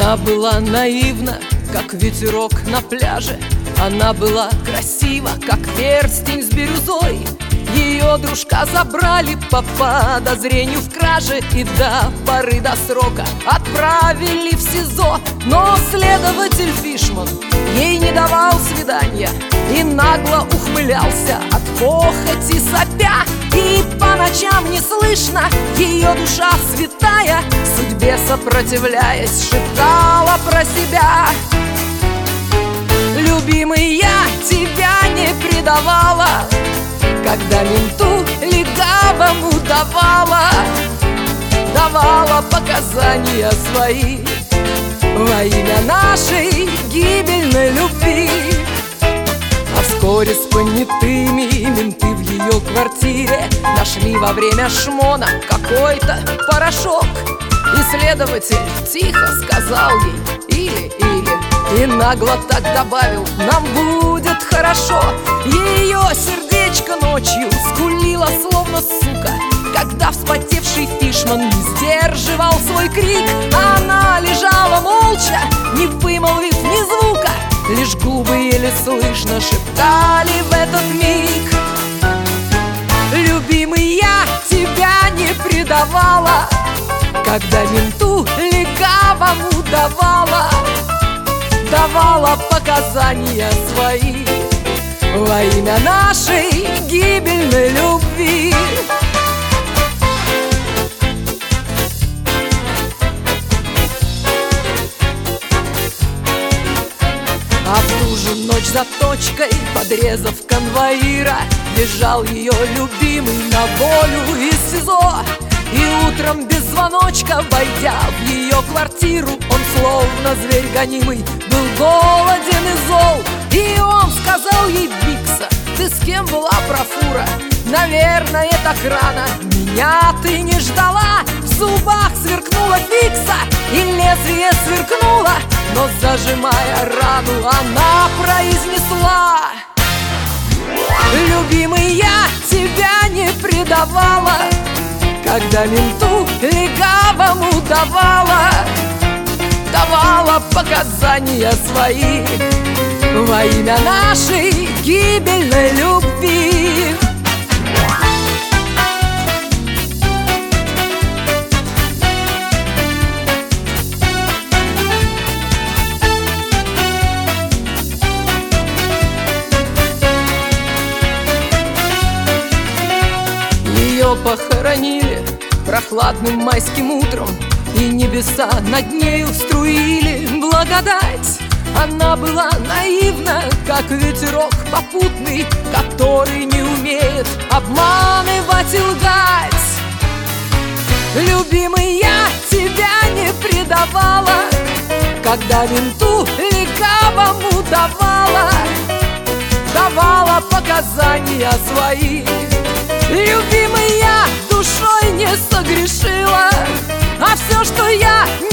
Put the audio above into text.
Она была наивна, как ветерок на пляже. Она была красива, как перстень с бирюзой. Ее дружка забрали по подозрению в краже и до поры до срока отправили в СИЗО. Но следователь Фишман ей не давал свидания и нагло ухмылялся от похоти сопя. И по ночам не слышно ее душа святая, судьбе сопротивляясь, шептала про себя: любимый, я тебя не предавала, когда менту легавому давала показания свои во имя нашей гибельной любви. А вскоре с понятыми менты в ее квартире нашли во время шмона какой-то порошок. И следователь тихо сказал ей или, и нагло так добавил: нам будет хорошо. Ее сердечко ночью скулило словно сука, когда вспотевший Фишман не сдерживал свой крик. Она лежала молча, не вымолвив ни звука, лишь губы еле слышно шептали в этот миг: любимый, я тебя не предавала, когда менту легавому давала показания свои во имя нашей гибельной любви. А в ту же ночь за точкой, подрезав конвоира, бежал ее любимый на волю из СИЗО. И утром без звоночка, войдя в ее квартиру, он словно зверь гонимый был голоден и зол. И он сказал ей: Викса, ты с кем была, профура? Наверное, так рано меня ты не ждала. В зубах сверкнула Викса, и лезвие сверкнуло, но зажимая рану, она произнесла: любимый, я тебя не предавала, когда менту легавому давала показания свои во имя нашей гибельной любви. Ее похоронили прохладным майским утром, и небеса над нею струили благодать. Она была наивна, как ветерок попутный, который не умеет обманывать и лгать. Любимый, я тебя не предавала, когда менту легавому давала показания свои. Любимый, я душой не согрешила, а все, что я